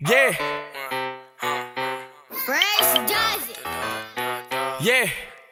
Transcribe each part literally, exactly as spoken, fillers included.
Yeah. Fresh does it. Yeah.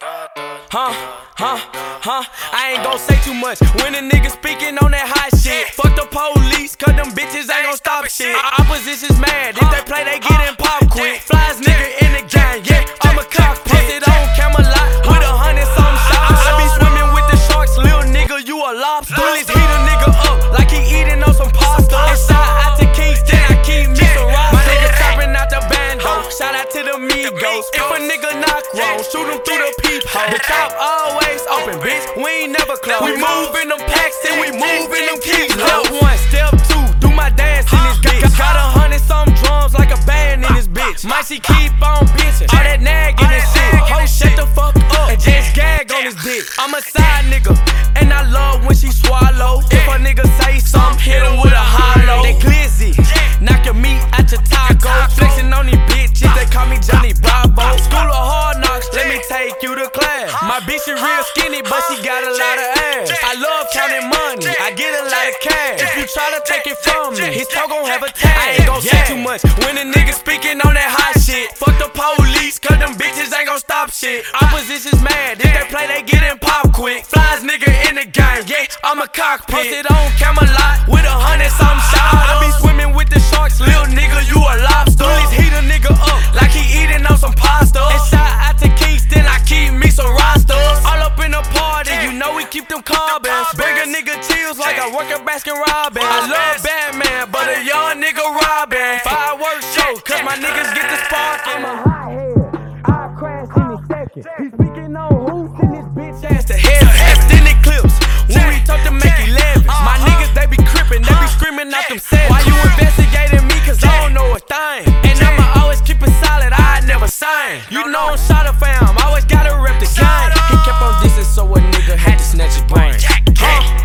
Huh, huh, huh. I ain't gon' say too much when a nigga speaking on that hot shit. Fuck the police, cause them bitches ain't gon' stop shit. Opposition's mad, if they play, they gettin' pop quick. Flies nigga in the gang, yeah, I'm a cockpit. Posted on Camelot with a hundred some shots. I be swimming with the sharks, little nigga, you a lobster. Bullies heat a nigga up like he eating on some pasta. And shout out to Kingston, I keep me some rocks. My nigga trapping out the bando, shout out to the Migos. If a nigga knock wrong, shoot him through the peephole. The top always open, bitch, we ain't never close. We move in them packs and we move in them keys. Step one, step two, do my dance in this bitch. Got a hundred some drums like a band in this bitch. Might she keep on bitchin', all that nagging and shit. Ho, shut the fuck up and just gag on his dick. I'm a side nigga, and I love when she swallow. If a nigga say something, hit him with a hollow. They glizzy, knock your meat out your taco. Flexing on these bitches, they call me Johnny Bravo. School of hard knocks, let me take you to class. My bitch is real skinny, but she got a lot of ass. I love counting money, I get a lot of cash. If you try to take it from me, his toe gon' have a tag. I ain't gon' say too much when a nigga speaking on that hot shit. Fuck the police, cause them bitches ain't gon' stop shit. Opposition's mad, if they play, they gettin' pop quick. Flies nigga in the game, yeah, I'm a cockpit. Posted on Camelot with a hundred some shots. I be swimming with the sharks, little nigga, you a lobster. Bullies heat a nigga up like he eating on some pasta. And shout out to Kingston, I keep me some rosters. All up in the party, you know we keep them carbons. Bring a nigga chills like I work at Baskin Robbins. I love Batman, but a young nigga robbing. Fireworks show, cause my niggas get the spark. I'm a hot head, I'll crash in a second. He's speaking on who's in this bitch ass to heaven. Extended clips, when we talk to make elevens. My niggas, they be crippin', they be screaming out them sevens. Why you investigating me, cause I don't know a thing. And I'ma always keep it solid, I never sign. You know I'm shot a fam, always gotta rep the gang. He kept on dissing, so a nigga had to snatch his brain. Huh?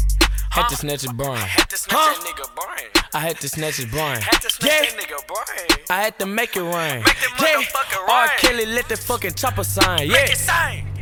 Had to snatch his brain. Huh? I had to snatch his brain. Yeah, I had to make it rain. Yeah, R. Kelly let the fucking chopper sign. Yeah.